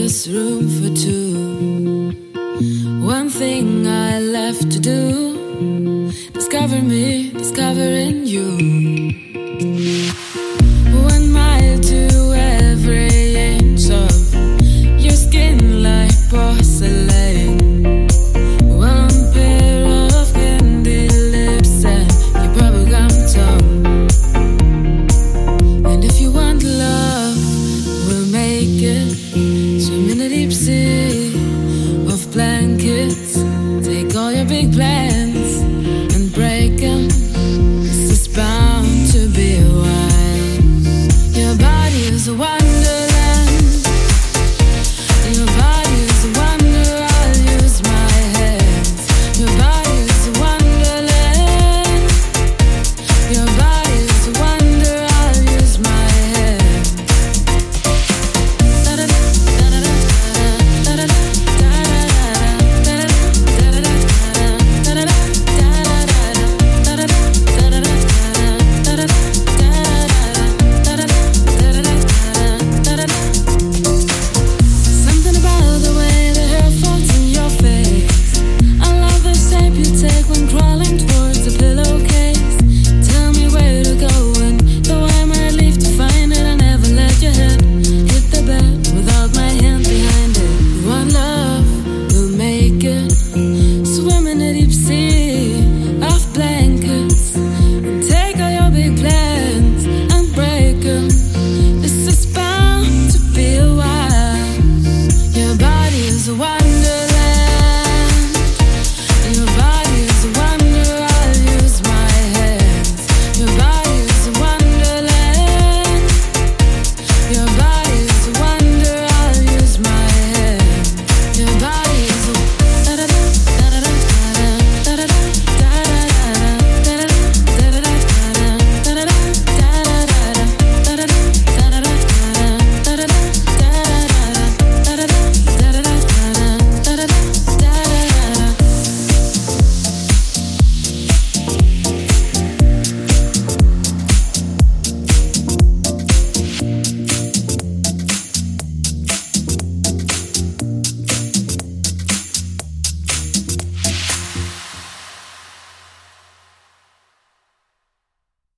this room for two. One thing I left to do, discover me, discovering you. 1 mile to every inch of your skin like porcelain. One pair of candy lips and your bubblegum tongue. And if you want love, we'll make it. Swim in a deep sea of blankets. Take all your big plans.